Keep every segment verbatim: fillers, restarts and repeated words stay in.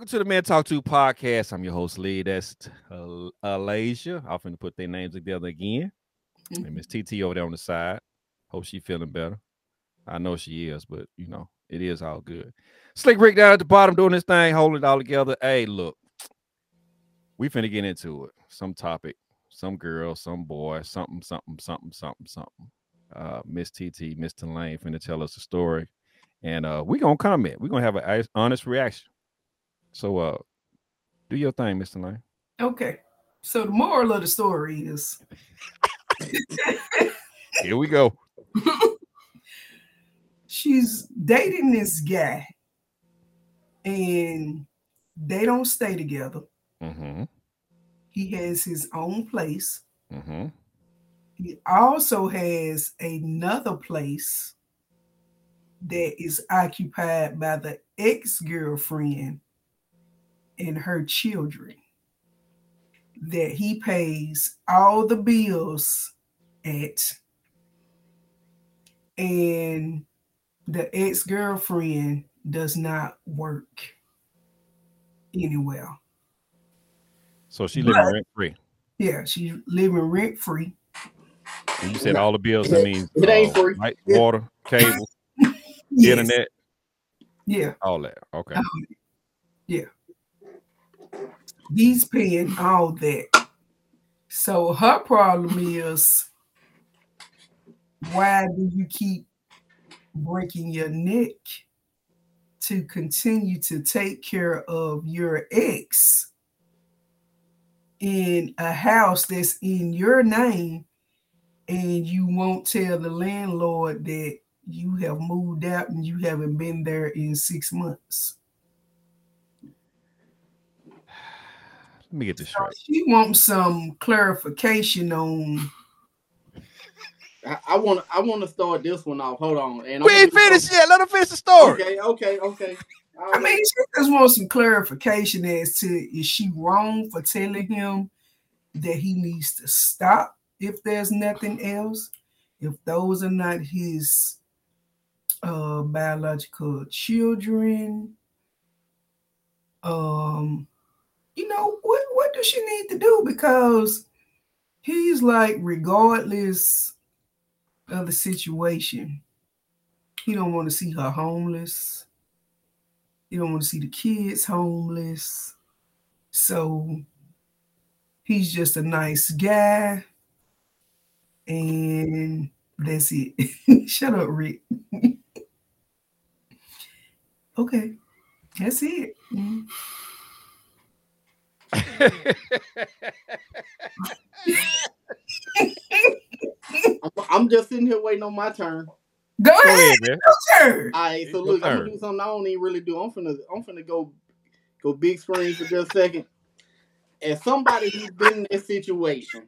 to the Man Talk To podcast. I'm your host, Lee. That's uh, Alasia. I'm finna put their names together again. Mm-hmm. And Miss T T over there on the side. Hope she feeling better. I know she is, but you know, it is all good. Slick Rick down at the bottom doing this thing, holding it all together. Hey, look, we finna get into it. Some topic, some girl, some boy, something, something, something, something, something. Uh, Miss T T, Mister Lane finna tell us a story. And uh, we're gonna comment. We're gonna have an honest reaction. So uh do your thing, Mister Lane. Okay. So the moral of the story is here we go. She's dating this guy and they don't stay together. Mm-hmm. He has his own place. Mm-hmm. He also has another place that is occupied by the ex-girlfriend and her children that he pays all the bills at. And the ex-girlfriend does not work anywhere. So she living rent free. Yeah, she's living rent free. And you said all the bills. That means it ain't uh, free. Light, water, cable, yes. Internet. Yeah, all that. Okay. Um, yeah, he's paying all that. So her problem is, why do you keep breaking your neck to continue to take care of your ex in a house that's in your name, and you won't tell the landlord that you have moved out and you haven't been there in six months? Let me get this straight. So she wants some clarification on. I want I want to start this one off. Hold on, and we ain't finished yet. Let her finish the story. Okay, okay, okay. All I mean, right. She just wants some clarification as to, is she wrong for telling him that he needs to stop if there's nothing else, if those are not his uh, biological children? Um, you know, what what does she need to do? Because he's like, regardless of the situation, he don't want to see her homeless. He don't want to see the kids homeless. So he's just a nice guy. And that's it. Shut up, Rick. Okay. That's it. Mm. I'm just sitting here waiting on my turn. Go, go ahead, man. Your turn. All right, so look, I'm gonna do something I don't even really do. I'm finna, I'm finna go, go big screen for just a second. As somebody who's been in this situation,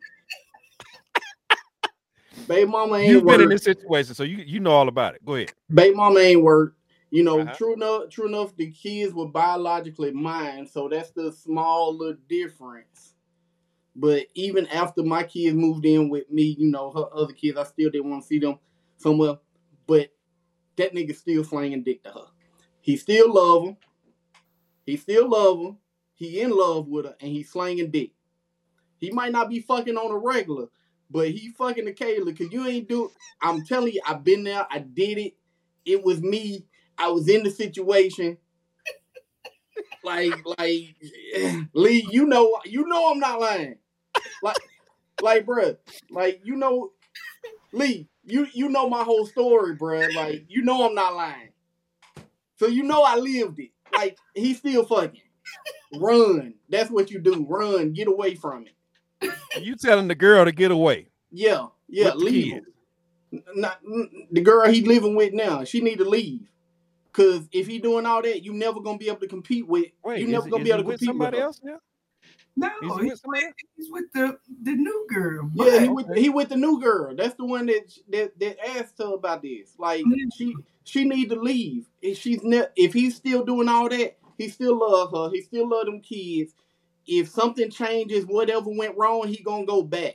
baby mama ain't You've work. been in this situation, so you you know all about it. Go ahead. Baby mama ain't work. You know, uh-huh. true enough, true enough, the kids were biologically mine, so that's the small little difference. But even after my kids moved in with me, you know, her other kids, I still didn't want to see them somewhere. But that nigga still slanging dick to her. He still love her. He still love her. He in love with her, and he's slanging dick. He might not be fucking on a regular, but he fucking occasionally, because you ain't do. I'm telling you, I've been there. I did it. It was me. I was in the situation. Like, like, Lee, you know, you know I'm not lying. Like, like, bruh, like, you know, Lee, you you know my whole story, bruh. Like, you know I'm not lying. So you know I lived it. Like, he's still fucking. Run. That's what you do. Run. Get away from it. You telling the girl to get away? Yeah, yeah, leave. Not the girl he's living with now. She need to leave. Cause if he doing all that, you never gonna be able to compete with. Wait, you never is, gonna is be able to with compete somebody with else now? No, he's, he's, with, he's with the, the new girl. Yeah, he okay. with he with the new girl. That's the one that that, that asked her about this. Like mm-hmm. she she need to leave. If she's ne- if he's still doing all that, he still love her. He still love them kids. If something changes, whatever went wrong, he gonna go back.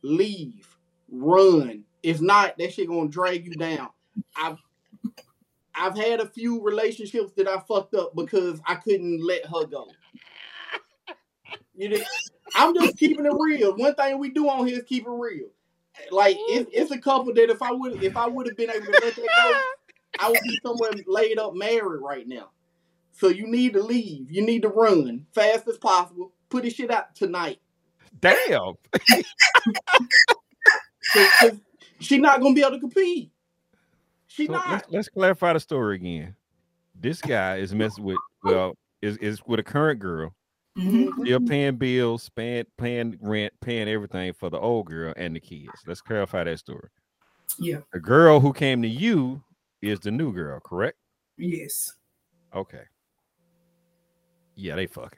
Leave, run. If not, that shit gonna drag you down. I I've had a few relationships that I fucked up because I couldn't let her go. You know, I'm just keeping it real. One thing we do on here is keep it real. Like it's it's a couple that if I would if I would have been able to let that go, I would be somewhere laid up married right now. So you need to leave. You need to run fast as possible. Put this shit out tonight. Damn. She's not gonna be able to compete. She so not. Let's, let's clarify the story again. This guy is messing with well, is is with a current girl. Mm-hmm. Still paying bills, paying paying rent, paying everything for the old girl and the kids. Let's clarify that story. Yeah. The girl who came to you is the new girl, correct? Yes. Okay. Yeah, they fucking.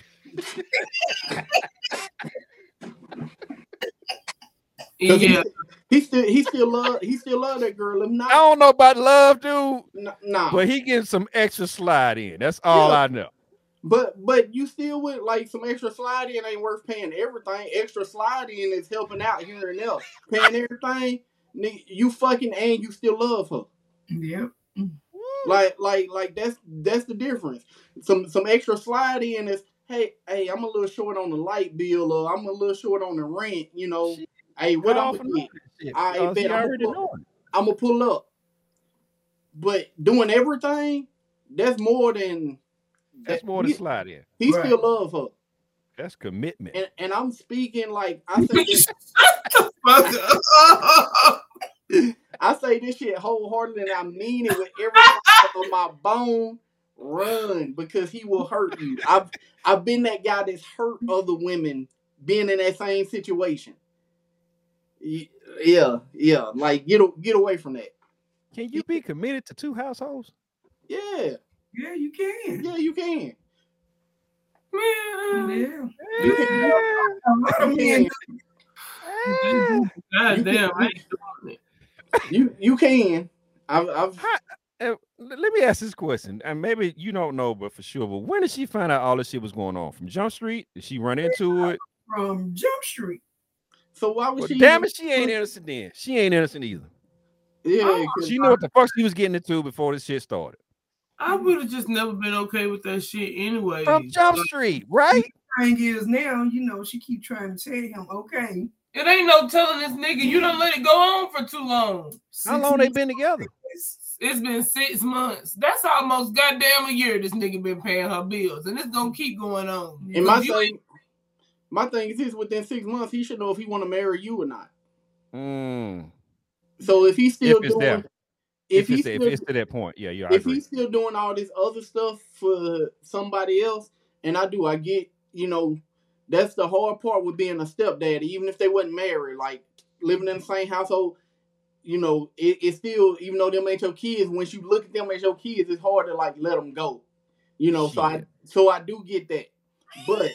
Yeah, he, he still he still love he still love that girl. If not, I don't know about love, dude. No, nah. But he getting some extra slide in. That's all yeah. I know. But but you still with like some extra slide in ain't worth paying everything. Extra slide in is helping out here and there. Paying everything, you fucking and you still love her. Yep. Like like like that's that's the difference. Some some extra slide in is hey hey I'm a little short on the light bill or I'm a little short on the rent. You know. Shit. Hey, what I'm gonna get? I bet I'm gonna, pull, I'm gonna pull up. But doing everything, that's more than that's more than slide in. He right. still love her. That's commitment. And, and I'm speaking like I say this. I say this shit wholeheartedly, and I mean it with every part of my bone. Run because he will hurt you. I've I've been that guy that's hurt other women, being in that same situation. Yeah, yeah. Like get get away from that. Can you be committed to two households? Yeah, yeah, you can. Yeah, you can. Yeah, yeah. You can. God damn, I ain't doing it. You you can. I've. I've How, uh, let me ask this question, and maybe you don't know, but for sure. But when did she find out all this shit was going on? From Jump Street? Did she run into it? From Jump Street. So why was well, she? Damn it, she ain't innocent then. She ain't innocent either. Yeah, oh, she knew what the fuck she was getting into before this shit started. I would have just never been okay with that shit anyway. From Jump Street, right? The thing is now, you know, she keep trying to tell him, okay. It ain't no telling this nigga you don't let it go on for too long. How long they been together? It's, it's been six months. That's almost goddamn a year this nigga been paying her bills, and it's gonna keep going on. And my thing, my thing is this: within six months, he should know if he want to marry you or not. Mm. So if he's still if doing, there. if, if, he's it's, still, if it's to that point, yeah, yeah. If he's still doing all this other stuff for somebody else, and I do, I get, you know, that's the hard part with being a stepdaddy. Even if they wasn't married, like living in the same household, you know, it, it's still, even though them ain't your kids, once you look at them as your kids, it's hard to like let them go. You know, Shit. so I so I do get that, but.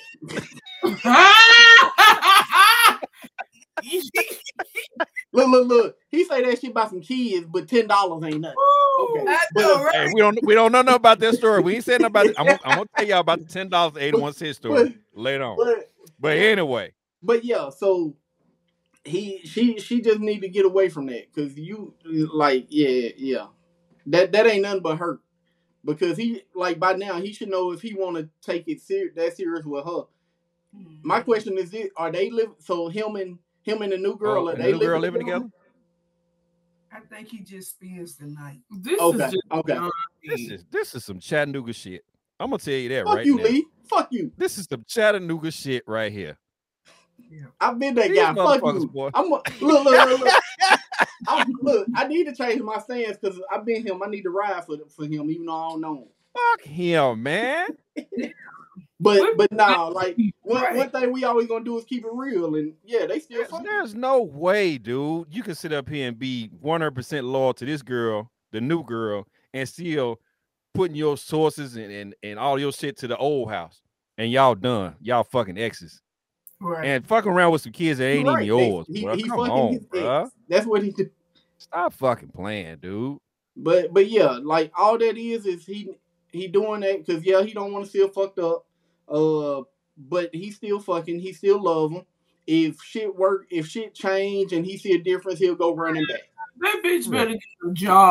Look, look, look. He say that shit about some kids, but ten dollars ain't nothing. Okay. But, know, right? Hey, we don't we don't know nothing about that story. We ain't saying nothing about it. I'm, I'm gonna tell y'all about the ten dollars eighty-one cent story but, later on. But, but anyway. But yeah, so he she she just need to get away from that. Cause you like, yeah, yeah. That that ain't nothing but hurt. Because he like by now he should know if he wanna take it ser- that serious with her. My question is this, are they living so him and Him and the new girl, oh, are the they new living, girl living together? together? I think he just spends the night. This okay, is just okay. This is this is some Chattanooga shit. I'm gonna tell you that Fuck right you, now. Lee. Fuck you. This is some Chattanooga shit right here. Yeah. I've been that These guy. Fuck you. Boy. I'm a, look, look, look, look. I, look. I need to change my stance because I've been him. I need to ride for for him, even though I don't know him. Fuck him, man. But but nah, like one, right. one thing we always gonna do is keep it real, and yeah, they still. There's, there's no way, dude. You can sit up here and be one hundred percent loyal to this girl, the new girl, and still putting your sources and, and, and all your shit to the old house, and y'all done. Y'all fucking exes, right? And fucking around with some kids that ain't right. even yours. He, bro. he Come fucking on, his bro. ex. That's what he did. Stop fucking playing, dude. But but yeah, like all that is is he he doing that because yeah, he don't want to feel fucked up. Uh, but he still fucking, he still love him. If shit work, if shit change and he see a difference, he'll go running back. That bitch better get a job.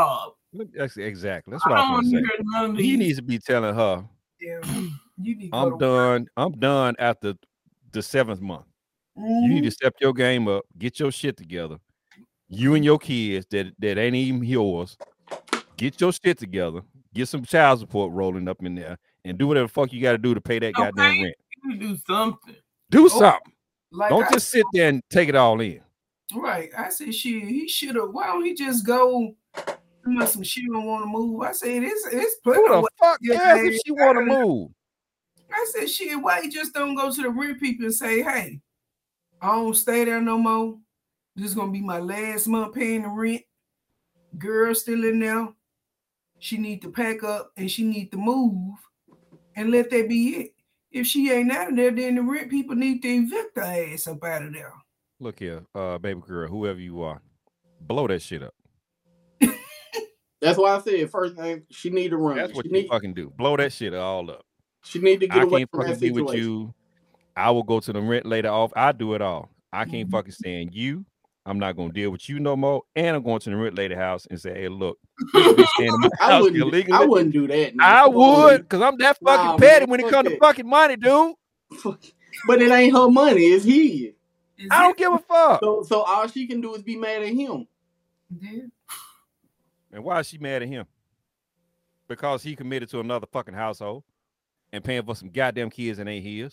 That's exactly. That's what I, I was going to say. He needs to be telling her, yeah, you need to I'm done. Work. I'm done after the seventh month. Mm-hmm. You need to step your game up, get your shit together. You and your kids that, that ain't even yours, get your shit together, get some child support rolling up in there, and do whatever the fuck you got to do to pay that okay. goddamn rent. You do something. Do oh, something. Like don't I, just sit there and take it all in. Right. I said, shit, he should have. Why don't he just go? Some she don't want to move. I said, it's it's plenty. Who the fuck cares if she want to move? I said, shit, why you just don't go to the rent people and say, hey, I don't stay there no more. This is gonna be my last month paying the rent. Girl still in there. She need to pack up and she need to move, and let that be it. If she ain't out of there, then the rent people need to evict her ass up out of there. Look here, uh, baby girl, whoever you are, blow that shit up. That's why I said first thing she need to run. That's what she you need, fucking do. Blow that shit all up. She need to get I away can't from fucking that be situation. with you. I will go to the rent later off. I do it all. I can't mm-hmm. fucking stand you. I'm not gonna deal with you no more. And I'm going to the rent lady house and say, hey, look, I wouldn't. I wouldn't do that. No. I would, because I'm that fucking nah, petty man, when it comes to fucking money, dude. But it ain't her money, it's his. I don't give a fuck. So, so all she can do is be mad at him. Yeah. And why is she mad at him? Because he committed to another fucking household and paying for some goddamn kids that ain't his.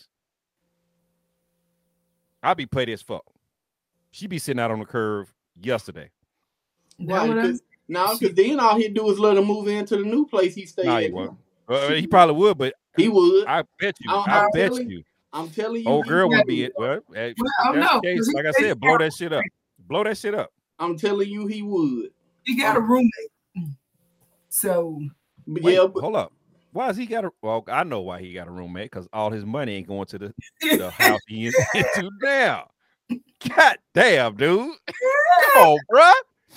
I be petty as fuck. She be sitting out on the curve yesterday. Right, cause, now, because then all he'd do is let him move into the new place he stayed nah, at. He, won't. Uh, he probably would, but he would. I bet you. I'm, I I'm bet telling, you. I'm telling you. Old girl would be it. Well, well no, case, like I said, blow that shit up. Blow that shit up. I'm telling you, he would. He got um, a roommate. So, but wait, yeah, but, hold up. Why is he got a? Well, I know why he got a roommate, because all his money ain't going to the, the house he is into now. God damn, dude. Come on, bruh.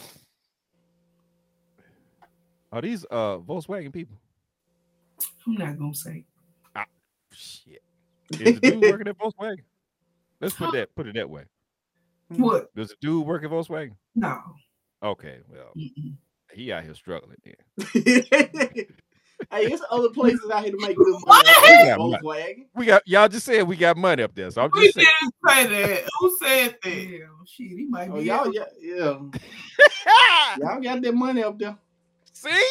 Are these uh Volkswagen people? I'm not gonna say. Ah, shit. Is the dude working at Volkswagen? Let's put that put it that way. What? Does the dude work at Volkswagen? No. Okay, well, Mm-mm. he out here struggling then. Hey, there's other places out here to make good money. We got, money. We got y'all just said we got money up there, so I'm just we saying. didn't say that. Who said that? Yeah, shit, he might oh, be. Y'all, yeah, yeah. Y'all got that money up there. See?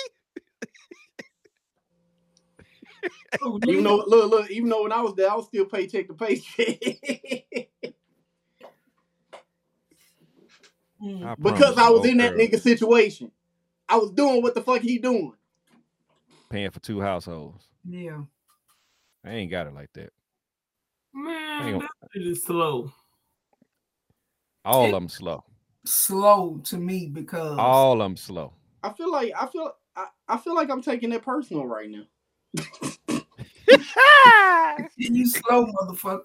Even though, look, look, even though when I was there, I was still paycheck to paycheck. I because I was in that girl. nigga situation. I was doing what the fuck he doing. Paying for two households. Yeah. I ain't got it like that. Man, that is slow. All of them slow. Slow to me because all of them slow. I feel like I feel I, I feel like I'm taking it personal right now. You slow motherfucker.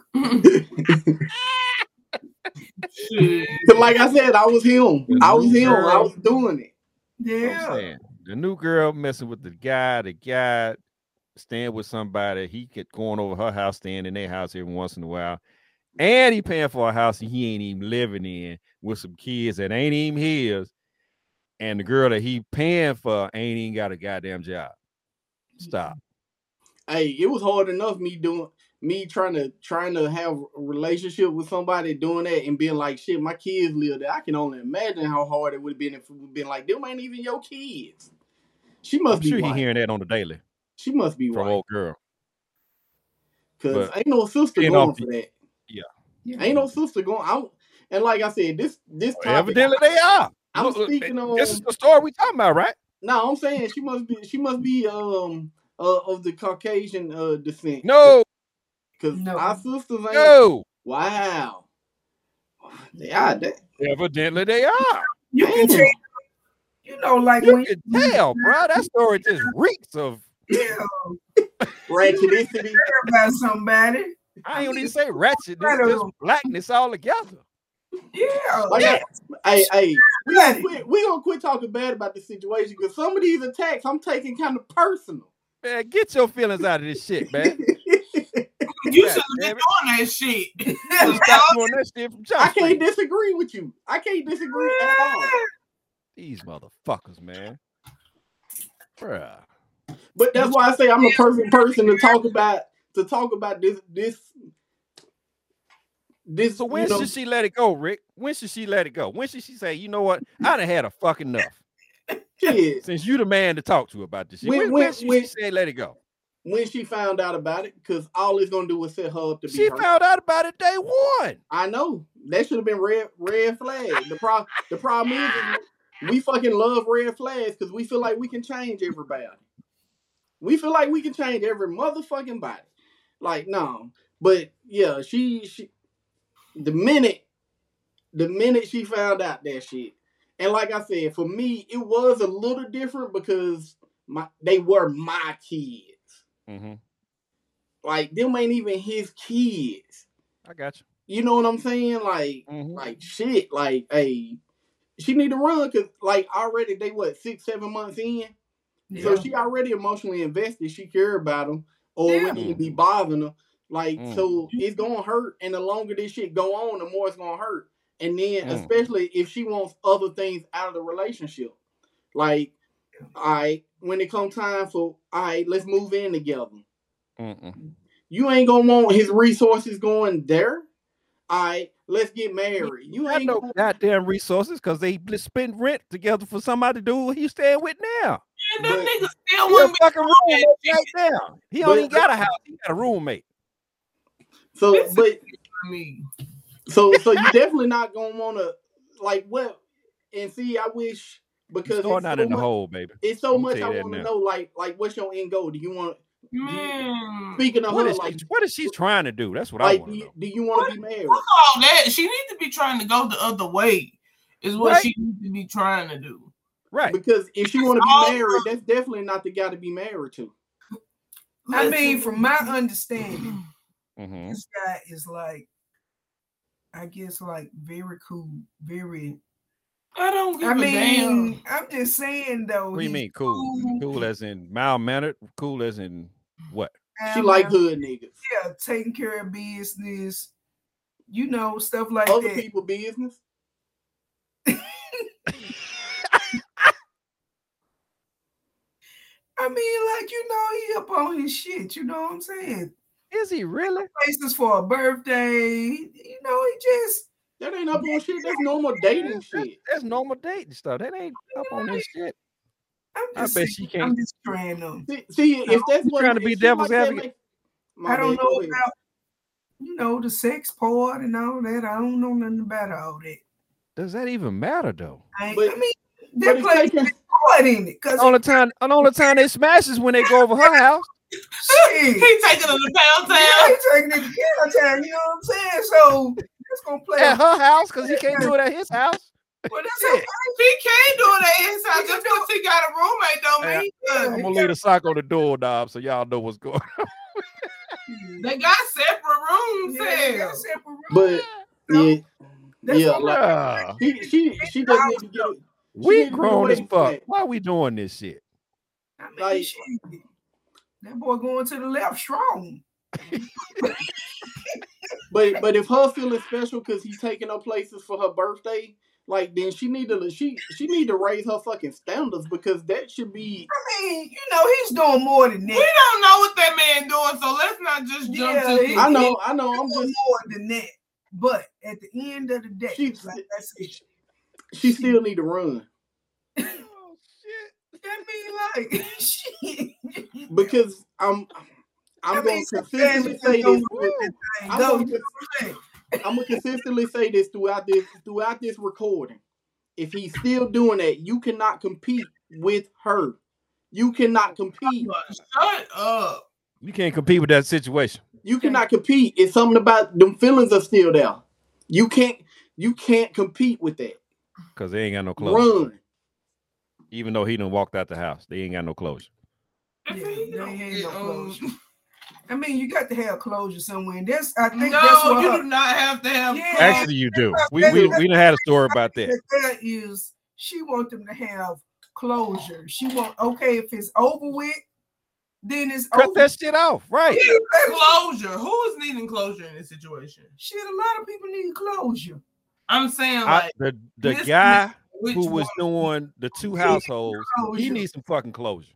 Like I said, I was him. The I was him. Girl, I was doing it. Yeah. The new girl messing with the guy, the guy staying with somebody, he get going over her house, staying in their house every once in a while. And he paying for a house he ain't even living in with some kids that ain't even his. And the girl that he paying for ain't even got a goddamn job. Stop. Hey, it was hard enough me doing me trying to trying to have a relationship with somebody doing that and being like, shit, my kids live there. I can only imagine how hard it would have been if it would have been like, them ain't even your kids. She must I'm be sure white. He hearing that on the daily. She must be from white. Old girl. Cause ain't no sister going off, for that. Yeah. yeah. Ain't no sister going. I'm, and like I said, this this well, topic, evidently they are. I'm look, speaking look, on. This is the story we talking about, right? No, I'm saying she must be. She must be um uh, of the Caucasian uh descent. No. Because no. our sisters ain't. No. Wow. They are. They, evidently they are. You can tell. You know, like you when can tell, bro. That story just reeks of yeah. ratcheticity about somebody. I ain't even say ratchet. It's just blackness all together. Yeah. Like, yeah. Hey, hey, we gonna quit. We gonna quit talking bad about the situation because some of these attacks I'm taking kind of personal. Man, get your feelings out of this shit, man. You should have been doing that shit. Stop doing that shit from I can't Street. disagree with you. I can't disagree at all. These motherfuckers, man. Bruh. But that's why I say I'm the perfect person to talk about to talk about this this this. So when you know, should she let it go, Rick? When should she let it go? When should she say, you know what? I done had a fucking enough. shit. Since you the man to talk to about this shit. When- When, when- when should when- she say let it go? When she found out about it, because all it's gonna do is set her up to be She hurt. found out about it day one. I know that should have been red red flag. The problem the problem is, is we fucking love red flags because we feel like we can change everybody. We feel like we can change every motherfucking body. Like no, but yeah, she she the minute the minute she found out that shit, and like I said, for me it was a little different because my they were my kids. Mm-hmm. Like them ain't even his kids. I got you. You know what I'm saying? Like, Mhm. like shit. Like, hey, she need to run because, like, already they what six, seven months in, Yeah. so she already emotionally invested. She care about him, or Yeah. wouldn't even be bothering her. Like, Mm. so it's gonna hurt, and the longer this shit go on, the more it's gonna hurt. And then, Mm. especially if she wants other things out of the relationship, like, all right, when it comes time for, all right, let's move in together. Mm-mm. You ain't gonna want his resources going there. All right, let's get married. You I ain't know gonna, goddamn resources because they spend rent together for somebody to do what he's staying with now. And them But- niggas still He a wouldn't be fucking roommate shit. right now. He But- don't even got a house. He got a roommate. so, This is- but for me. so, so you definitely not gonna want to like what? And see, I wish because Starting it's out so in the much, hole, baby. it's so I'm much tell I you that want to now. know. Like, like what's your end goal? Do you want? Man. Speaking of What her, is, like, she, what is she trying to do? That's what I like, want do to you, know. do you want to be married? All that she needs to be trying to go the other way is what Right. she needs to be trying to do. Right. Because if she want to all- be married, that's definitely not the guy to be married to. I mean, from my understanding, Mm-hmm. this guy is like, I guess, like very cool, very. I don't give I a mean, damn. I'm just saying though. What do you he's mean cool? Cool as in mild mannered? Cool as in what? She um, like hood niggas, yeah, taking care of business, you know, stuff like other that. people business. I mean, like, you know, he up on his shit, you know what I'm saying? Is he really? Places for a birthday, you know, he just That ain't up on shit. That's normal dating That's, shit. that's normal dating stuff. That ain't up on this shit. I'm I just bet saying, she I'm can't. just trying to See, see if that's You what trying to if be she devil's that, advocate? like- my I don't bad, know go ahead. about, you know, the sex part and all that. I don't know nothing about all that. Does that even matter though? I, ain't- But- I mean, but they're it's playing taking- part in it because The only time, the only time they smash is when they go over her house. shit. He taking her to Pound Yeah, Town. he taking it to downtown, you know what I'm saying? So that's gonna play. At her house because he can't do it at his house. Well, that's Shit. okay. He can't do it at his house just because he got a roommate. Don't Hey, mean I'm nothing. gonna leave the sock on the door, Dob, so y'all know what's going on. They got separate rooms Yeah, they here. got separate rooms. But yeah, That's yeah, what like Bruh, she she she just need to get it. we need to get grown away as from fuck. that. Why we doing this shit? I mean, like- shit. That boy going to the left strong. But but if her feeling special because he's taking her places for her birthday, like then she need to she she need to raise her fucking standards because that should be. I mean, you know, he's doing more than We that. don't know what that man doing, so let's not just jump Yeah, to he- I know I know I'm He's doing just more than that. But at the end of the day, She's- like I said, she still need to run Oh shit! I mean, like, shit. because I'm I'm I gonna mean, consistently sometimes say you don't this. know what that thing I'm go, gonna you know what I'm saying? I'm gonna consistently say this throughout this throughout this recording. If he's still doing that, you cannot compete with her. You cannot compete. Shut up. You can't compete with that situation. You cannot compete. It's something about them feelings are still there. You can't. You can't compete with that. Because they ain't got no closure. Run. Even though he done walked out the house, they ain't got no closure. Yeah, If he they don't ain't get no on- closure. I mean, you got to have closure somewhere. And that's I think No, that's what you her, do not have to have. Yeah. Actually, you do. We we, we done had a story about that. that there is she wants them to have closure. She want okay if it's over with, then it's Cut over. that shit off, right? Closure. Who is needing closure in this situation? Shit, a lot of people need closure. I'm saying I, like the the this guy which who was one? doing the two households, he Closure. needs some fucking closure.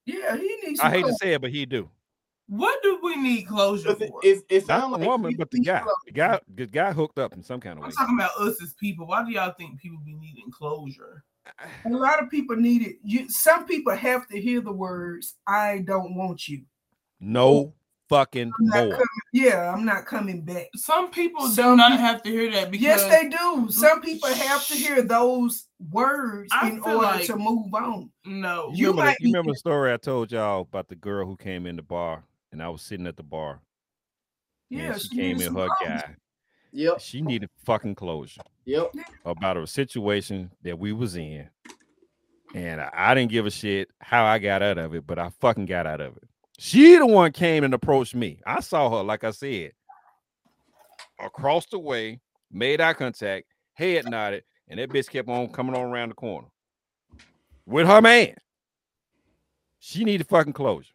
Yeah, he needs. I hate closure. to say it, but he do. What do we need closure for? It, it, it Not the like woman, but the guy. The guy, the guy hooked up in some kind of I'm way. I'm talking about us as people. Why do y'all think people be needing closure? A lot of people need it. You, some people have to hear the words, "I don't want you." No fucking more. Coming, yeah, I'm not coming back. Some people some do not people, have to hear that. Because yes, they do. Some people have to hear those words I in order like, to move on. No, you, you remember, the, you remember the story I told y'all about the girl who came in the bar, and I was sitting at the bar. Yeah, she, she came in her closure. guy. Yep. She needed fucking closure. Yep. About a situation that we was in. And I, I didn't give a shit how I got out of it, but I fucking got out of it. She the one came and approached me. I saw her, like I said, across the way, made eye contact, head nodded, and that bitch kept on coming on around the corner with her man. She needed fucking closure.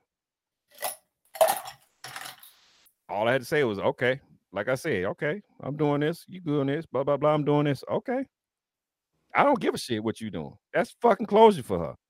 All I had to say was, okay. Like I said, okay, I'm doing this. You doing this, blah, blah, blah. I'm doing this. Okay. I don't give a shit what you doing. That's fucking closure for her.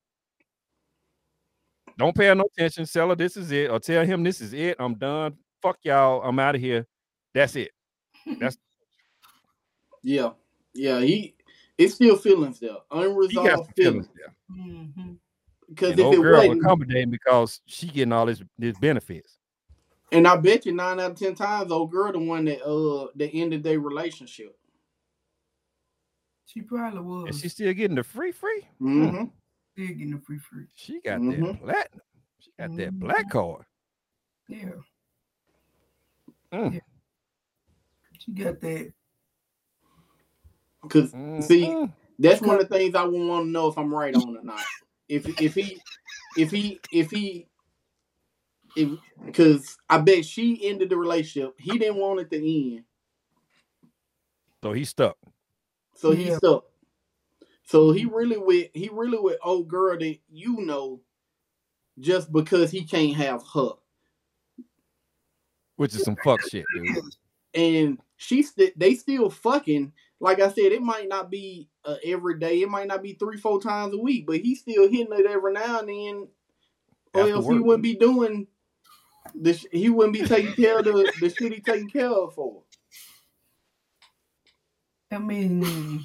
Don't pay her no attention. Tell her this is it. Or tell him this is it. I'm done. Fuck y'all. I'm out of here. That's it. That's yeah. Yeah. He it's still feelings there. Unresolved feelings. feelings there. Mm-hmm. Because and if old it girl wasn't accommodating because she getting all this, this benefits. And I bet you nine out of ten times, old girl the one that uh that ended their relationship. She probably was. And she's still getting the free free. Mm-hmm. Still getting the free free. She got mm-hmm. that platinum. She got mm-hmm. that black card. Yeah. Mm. yeah. She got that. Because mm-hmm. see, that's one of the things I would want to know if I'm right on or not. If if he if he if he because I bet she ended the relationship. He didn't want it to end. So he's stuck. So yeah. he's stuck. So he really with he really with old girl that you know just because he can't have her. Which is some fuck shit, dude. And she st- they still fucking. Like I said, it might not be uh, every day. It might not be three, four times a week, but he's still hitting it every now and then. Or else he wouldn't be doing this. He wouldn't be taking care of the, the shit he taking care of for. I mean,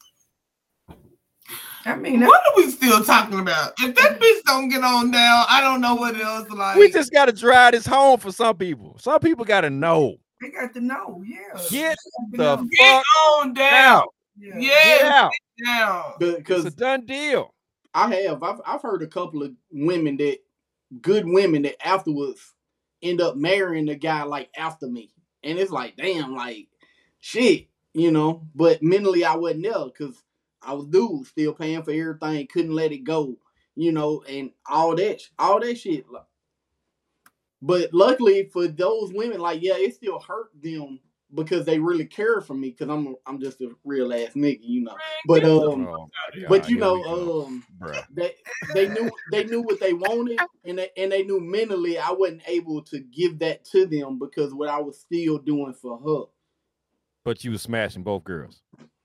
I mean, what are we still talking about? If that bitch don't get on down, I don't know what else. Like, we just got to drive this home for some people. Some people got to know. They got to know, yeah. Get the know. fuck get on down. out. Yeah, yeah, get out. Get down. Because it's a done deal. I have. I've I've heard a couple of women that good women that afterwards end up marrying the guy like after me, and it's like, damn, like shit, you know. But mentally, I wasn't there because I was dude, still paying for everything, couldn't let it go, you know, and all that, all that shit. But luckily for those women, like, yeah, it still hurt them because they really care for me because I'm I'm just a real ass nigga, you know. But um, oh, but you know, um, Bruh. they they knew they knew what they wanted, and they and they knew mentally I wasn't able to give that to them because what I was still doing for her. But you was smashing both girls.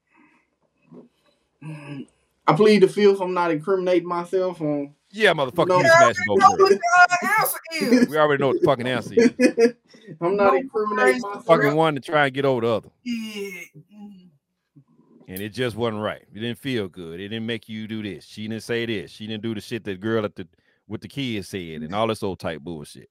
I plead the fifth. I'm not incriminating myself on. Yeah, motherfucker, no, you smashing both girls. Is. We already know what the fucking answer is. I'm not no, incriminating myself. Fucking one to try and get over the other. Yeah. And it just wasn't right. It didn't feel good. It didn't make you do this. She didn't say this. She didn't do the shit that girl at the with the kids said and all this old type bullshit.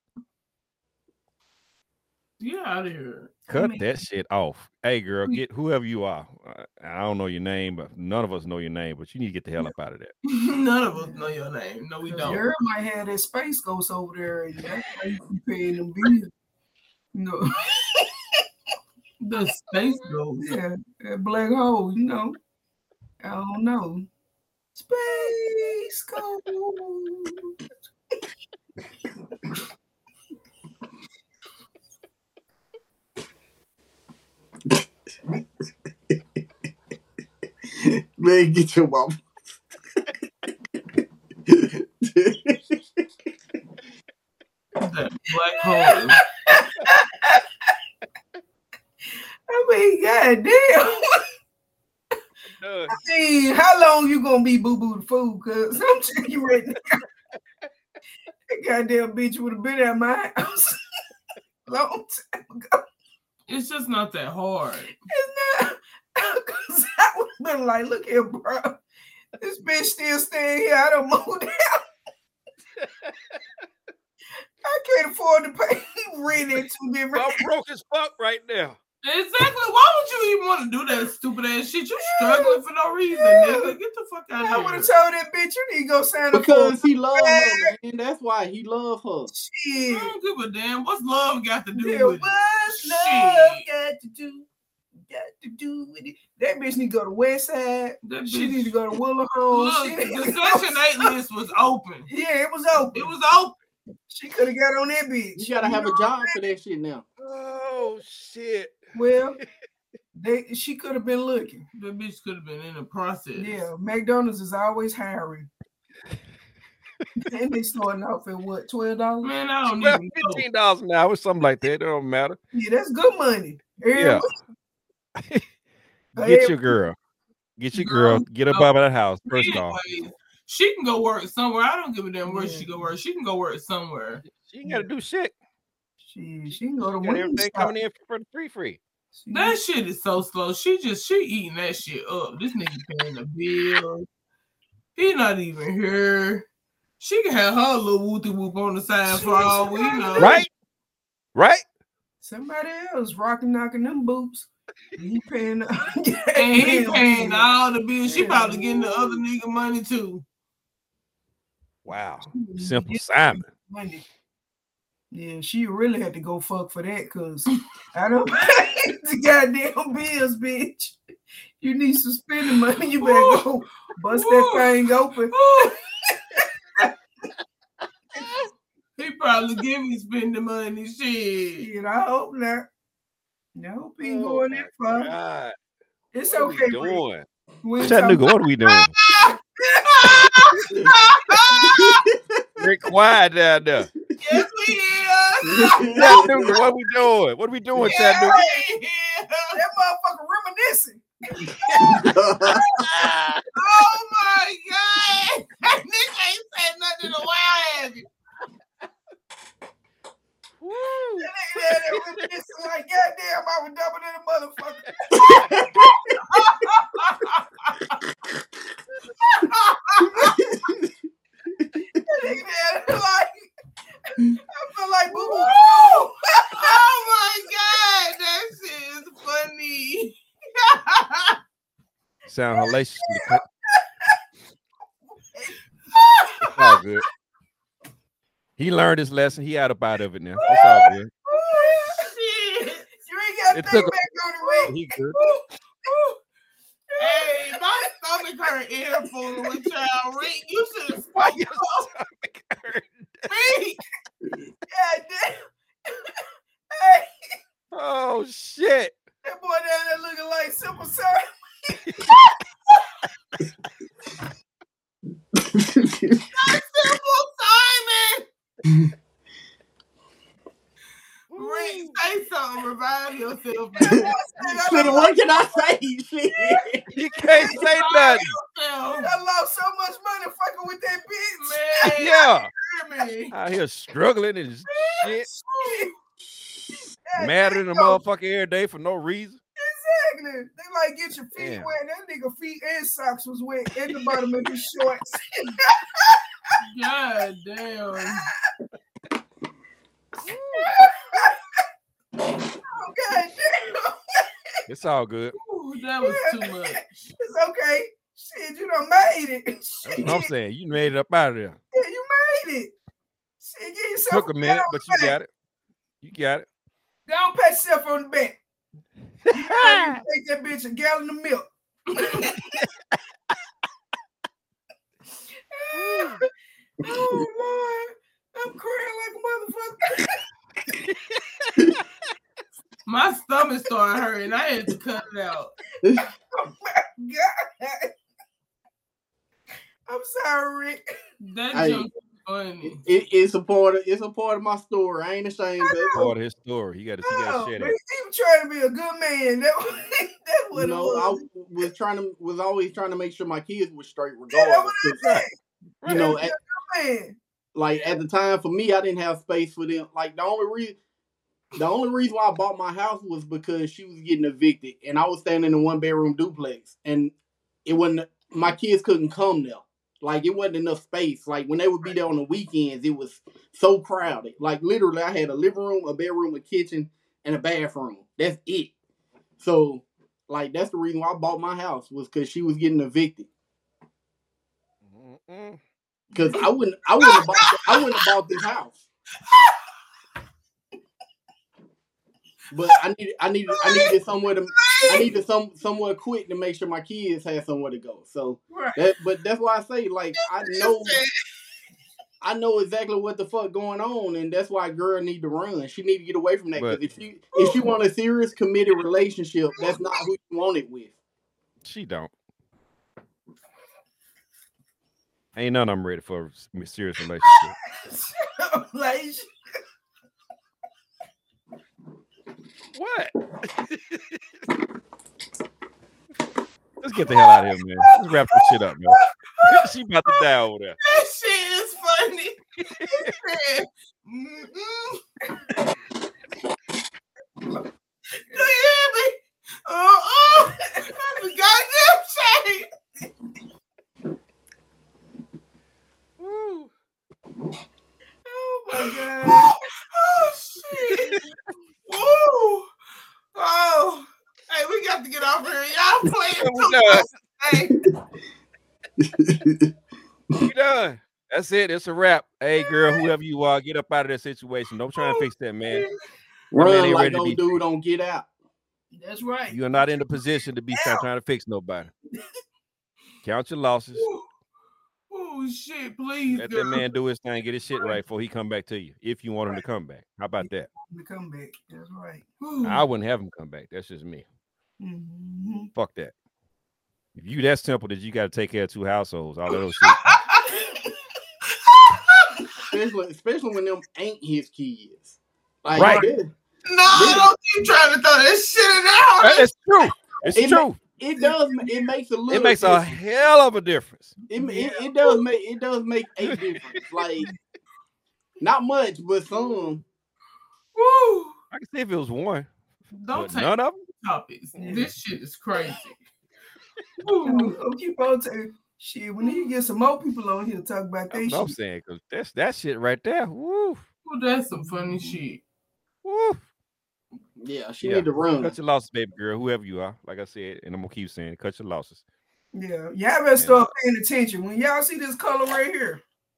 Get out of here. Cut I mean, that shit off. Hey, girl, get whoever you are. I don't know your name, but none of us know your name, but you need to get the hell up out of there. None of us know your name. No, we don't. Girl might have that Space Ghost over there. And that's why you paying them bills. No. The Space Ghost. Yeah, that black hole, you know. I don't know. Space Ghost. Man, get your mom. That black hole. I mean, goddamn. I mean, how long you gonna be boo boo the fool? Cause I'm telling you right now. That goddamn bitch would have been at my house long time ago. It's just not that hard. It's not. Because I would have been like, look here, bro. This bitch still staying here. I don't move down. I can't afford to pay rent at two different. I'm broke as fuck right now. Exactly. Why would you even want to do that stupid ass shit? You struggling for no reason, yeah. nigga. Get the fuck out of I here. would have told that bitch you need to go sign up because he love her, man. That's why he love her. Shit. I don't give a damn. What's love got to do yeah, with what's it? love shit. got to do? Got to do with it. That bitch need to go to West Side. That she need to go to Willow Homes. Look, the Section eight list was open. Yeah, it was open. It was open. She could have got on that bitch. You gotta have a job for that shit now. Oh shit. Well, they she could have been looking. That bitch could have been in the process. Yeah, McDonald's is always hiring. And they starting off at what, twelve dollars? Man, I don't well, even fifteen dollars an hour, something like that. It don't matter. Yeah, that's good money. Yeah. Get your girl. Get your girl. Get up no. out of that house. First anyway, off. She can go work somewhere. I don't give a damn where yeah. she go work. She can go work somewhere. She ain't gotta do shit. She she can go to work. Everything coming in for the free free. That shit is so slow. She just she eating that shit up. This nigga paying the bill. He not even here. She can have her little whoopty whoop on the side for all we know. Right? Right? Somebody else rocking knocking them boots. He paying and he paying all the bills. She probably getting the other nigga money too. Wow. Simple Simon. Money. Yeah, she really had to go fuck for that because I don't pay the goddamn bills, bitch. You need some spending money. You better ooh, go bust ooh, that thing open. He probably give me spending money. Shit. Shit, I hope not. I hope he ain't oh going that far. God. It's what okay. What are we doing? What's that nigga? What are we doing? Rick quiet down there. Yes, we is. Chattanooga, what are we doing? What are we doing, yeah, Chattanooga? Yeah. That motherfucker reminiscing. Oh my God. That nigga ain't said nothing in a while, have you? Woo. That nigga that reminiscing like, goddamn, I was dumping in a motherfucker. Like, I feel like boo boo. Oh my God, that shit is funny. Sound hellaciously. It's all good. He learned his lesson. He out up out of it now. It's all good. Shit. You ain't got to think back on the way. He good. Hey, my stomach hurt earful with y'all. Rick, you should have spiked your stomach hurt. Rick. God damn. Hey. Oh shit. That boy down there looking like Simple Simon. Simple Simon. Rick, say something. Revive yourself, man. What can I say? Shit. You can't say nothing. I lost so much money fucking with that bitch. Man, yeah. Me. Out here struggling and shit. Mad at the motherfucker every day for no reason. Exactly. They like get your feet damn. wet. That nigga feet and socks was wet in the bottom of his shorts. God damn. Oh, God damn. It's all good. Ooh, that was too much. It's okay. Shit, you done made it. That's what I'm saying. You made it up out of there. Yeah, you made it. Shit, get yourself took a minute, but you got it. You got it. Go on, pat yourself on the back. You take that bitch a gallon of milk. Oh, Lord. I'm crying like a motherfucker. My stomach started hurting. I had to cut it out. Oh, my God. I'm sorry, Rick. That hey, joke is funny. It, it's a part of it's a part of my story. I ain't ashamed of it. Part of his story. He got to. He got to share that. He was trying to be a good man. That was, that's what you know, it was. I was trying to was always trying to make sure my kids were straight, regardless. Yeah, you know, at, man. like at the time for me, I didn't have space for them. Like the only reason, the only reason why I bought my house was because she was getting evicted, and I was staying in a one bedroom duplex, and it wasn't. My kids couldn't come there. Like it wasn't enough space. Like when they would be there on the weekends, it was so crowded. Like literally, I had a living room, a bedroom, a kitchen, and a bathroom. That's it. So, like that's the reason why I bought my house was because she was getting evicted. Because I wouldn't, I wouldn't have bought, I wouldn't have bought this house. But I needed, I needed, I needed somewhere to, I needed some somewhere quick to make sure my kids had somewhere to go. So, Right. that, but that's why I say, like, I know, I know exactly what the fuck going on, and that's why a girl need to run. She need to get away from that. Because But- if she, if she want a serious committed relationship, that's not who you want it with. She don't. Ain't none of them ready for a serious relationship. Like, What? Let's get the hell out of here, man. Let's wrap this shit up, man. She about to die over there. That shit is funny. He said, "Mm-mm." Do you hear me? Uh-uh. I'm a goddamn shame. Woo. oh my God. Oh, shit. Woo. Oh. Hey, we got to get off here. Y'all playing too much. Hey. We done. That's it. It's a wrap. Hey, girl, whoever you are, get up out of that situation. Don't try and fix that, man. man Run ain't like ready to no be- dude don't get out. That's right. You are not in the position to be trying, trying to fix nobody. Count your losses. Oh, shit, please, Let girl. that man do his thing, get his shit right before he come back to you. If you want him to come back. How about that? The comeback. That's right. Ooh. I wouldn't have him come back. That's just me. Mm-hmm. Fuck that. If you that simple that you got to take care of two households, all that other shit. Especially, especially when them ain't his kids. Like, Right. this- No, don't keep trying to throw that shit in there. It's true. It's It true. It does. It makes a little. It makes a difference. hell of a difference. It, it, it does make it does make a difference. Like not much, but some. Woo. I can see if it was one. Don't But take none of them. topics. Yeah. This shit is crazy. We'll Woo. keep on saying shit. When you get some more people on here talk about that That's what I'm shit. saying. Because that's that shit right there. Woo. Well, that's some funny shit. Woo. Yeah, she Yeah. need to run. Cut your losses, baby girl, whoever you are. Like I said, and I'm gonna keep saying, cut your losses. Yeah, y'all better start paying attention. When y'all see this color right here,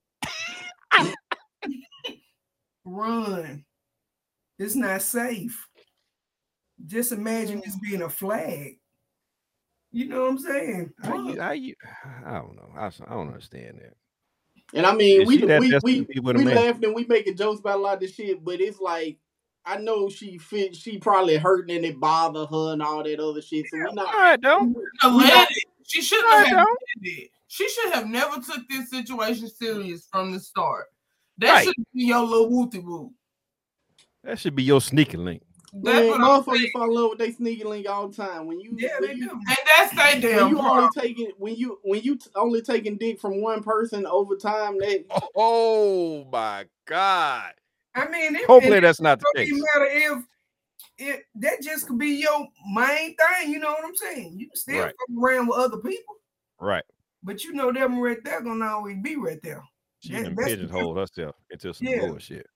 run. It's not safe. Just imagine this being a flag. You know what I'm saying? How you, how you, I don't know. I, I don't understand that. And I mean, Is we she that we desperate we, to be we with a man? laughing and we making jokes about a lot of this shit, but it's like I know she fit. She probably hurting and it bother her and all that other shit. So we All not. right, don't. No, let it. She shouldn't I have don't. had it. She should have never took this situation serious from the start. That Right. should be your little wooty woo. That should be your sneaky link. That's Man, what I'm motherfuckers saying. fall in love with they sneaky link all the time. When you, Yeah, when they you, do. And that's they when damn you only problem. taking when you when you t- only taking dick from one person over time, that Oh my God. I mean, it, Hopefully it that's not the doesn't case. matter if it that just could be your main thing. You know what I'm saying? You can still Right. fuck around with other people, Right. but you know them right there gonna always be right there. She That- done that's the pigeonholed herself into some Yeah. bullshit.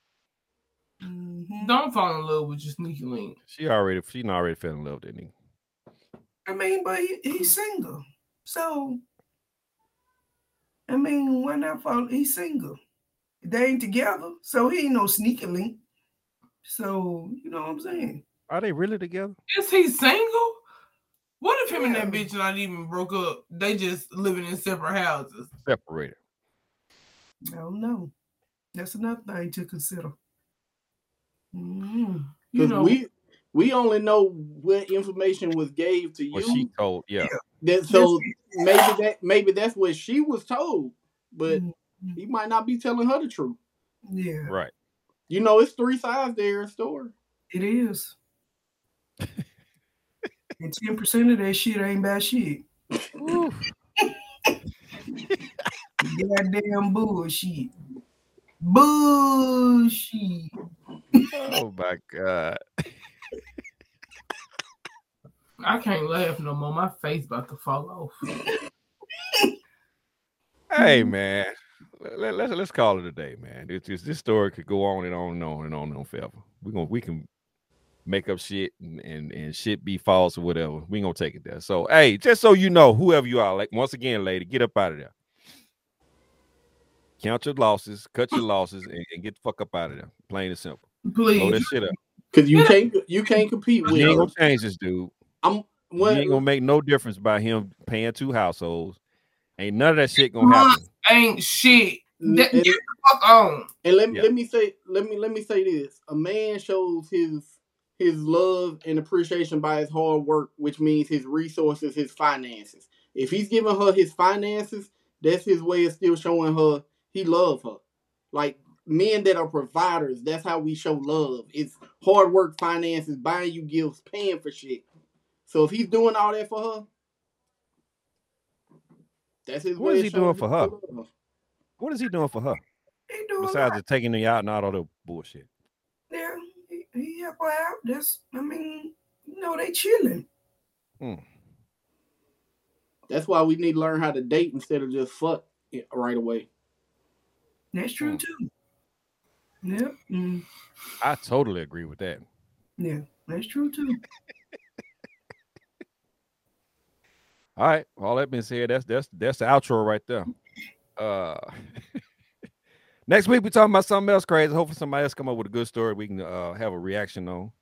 Mhm. Don't fall in love with your sneaky link. She already, she done already fell in love with that nigga. I mean, but he, he's single, so I mean, why not fall? He's single. They ain't together, so he ain't no sneaky link. So you know what I'm saying? Are they really together? Is he single? What if him and that Yeah. bitch not even broke up? They just living in separate houses. Separated. I don't know. That's another thing to consider. Mhm. You because know, we we only know what information was gave to What you. she told, yeah. Yeah. That so maybe that maybe that's what she was told, but Mhm. he might not be telling her the truth. Yeah, Right. You know, it's three sides to every story. it is. And ten percent of that shit ain't bad shit. Woo. Goddamn bullshit. Bullshit. Oh my God. I can't laugh no more. My face about to fall off. Hey man, let, let's let's call it a day, man. It's just, this story could go on and on and on and on and on forever. We gonna we can make up shit and, and and shit be false or whatever. We gonna take it there. So hey, just so you know, whoever you are, like once again, lady, get up out of there. Count your losses, cut your losses, and, and get the fuck up out of there. Plain and simple. Please. Blow that shit up. Cause you can't you can't compete with You ain't her. gonna change this dude. I'm Well, you ain't gonna make no difference by him paying two households. Ain't none of that shit gonna happen. Ain't shit. Get and, the fuck on. And let me Yeah. let me say let me let me say this: a man shows his his love and appreciation by his hard work, which means his resources, his finances. If he's giving her his finances, that's his way of still showing her he loves her. Like men that are providers, that's how we show love. It's hard work, finances, buying you gifts, paying for shit. So if he's doing all that for her, that's his What way is of he showing doing for her? love. What is he doing for her? He doing Besides right. just taking her out and all that bullshit. Yeah, he, he help her out. That's, I mean, you know, they chilling. Mm. That's why we need to learn how to date instead of just fuck it right away. That's true Mm. too. Yep. Mm. I totally agree with that. Yeah, that's true too. All right. All that being said, that's that's that's the outro right there. Uh, next week we talking about something else crazy. Hopefully somebody else come up with a good story we can uh, have a reaction on.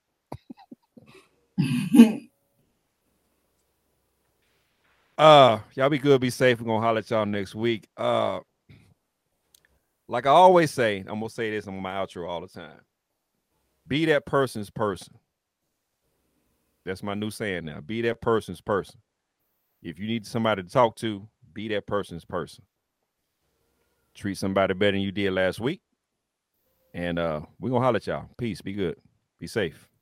uh, y'all be good, be safe. We're gonna holler at y'all next week. Uh, like I always say, I'm gonna say this on my outro all the time. Be that person's person. That's my new saying now. Be that person's person. If you need somebody to talk to, be that person's person. Treat somebody better than you did last week. And uh, we're going to holler at y'all. Peace. Be good. Be safe.